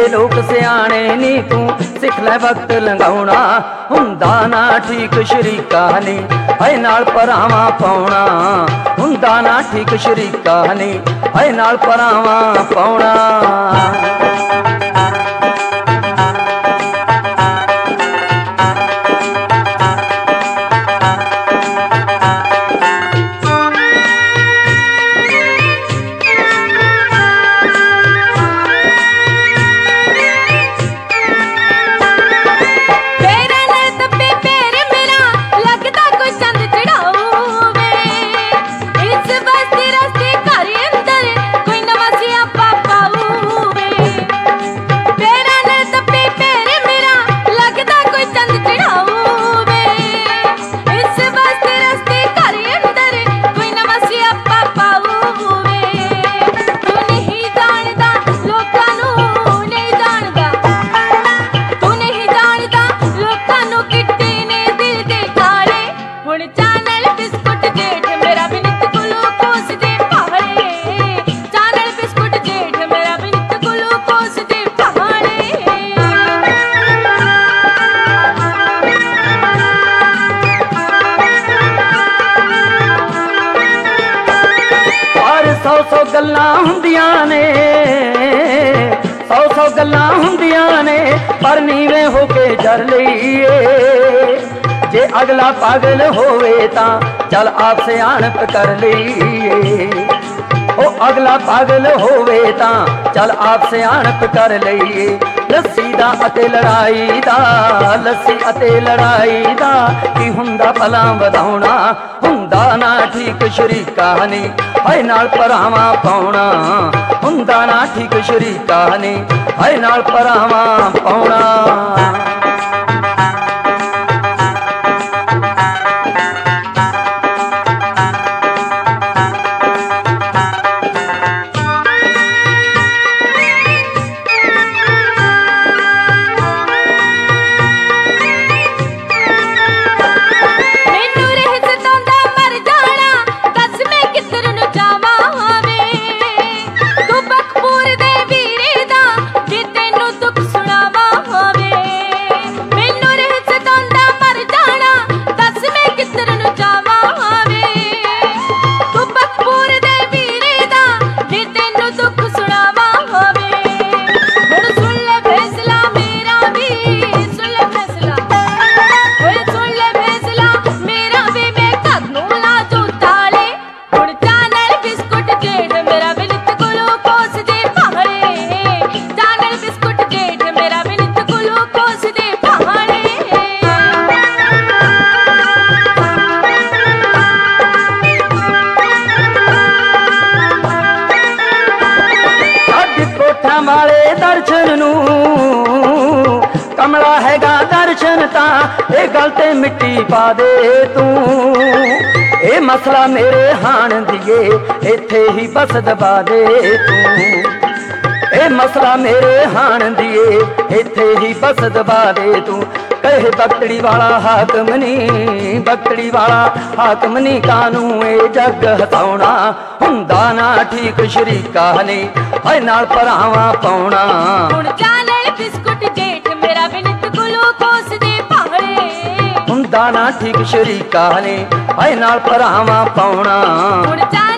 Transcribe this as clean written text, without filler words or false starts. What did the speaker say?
लोक सियाणे नी तू सिख लै वक्त लंघाउणा हुंदा ना ठीक शरीका ने है नाल परावा पाउणा हुंदा ना ठीक शरीका ने है नाल परावा पाउणा। सौ गल्लां हुंदियां ने सौ गल्लां हुंदियां ने पर नीवें होके जर लईए जे अगला पागल होवे तां चल आप सियाणप कर लईए ओ अगला पागल होवे तां चल आप सियाणप कर लईए। लस्सी दा अते लड़ाई दा लस्सी अते लड़ाई दा की हुंदा भला वधाउणा हुंदा ना ठीक शरीका ने है नाल परावा पाउणा हुंदा ना ठीक शरीका ने है नाल परावा पाउणा। वाले दर्शन नू कमला हैगा दर्शन ता ए गल ते मिट्टी पा दे तू ए मसला मेरे हाण दिए इथे ही बस दबा दे तू ए मसला मेरे हाण दिए इथे ही बस दबा दे तू। कहे बकड़ी वाला हाकम नी कानू ए जग हसाउणा हुंदा ना ठीक शरीका ने है नाल परावा पाउणा। हुण चानल बिस्कुट जेठ मेरा बिनित ग्लूकोस दे पहाड़े हुंदा ना ठीक शरीका ने है नाल परावा पाउणा।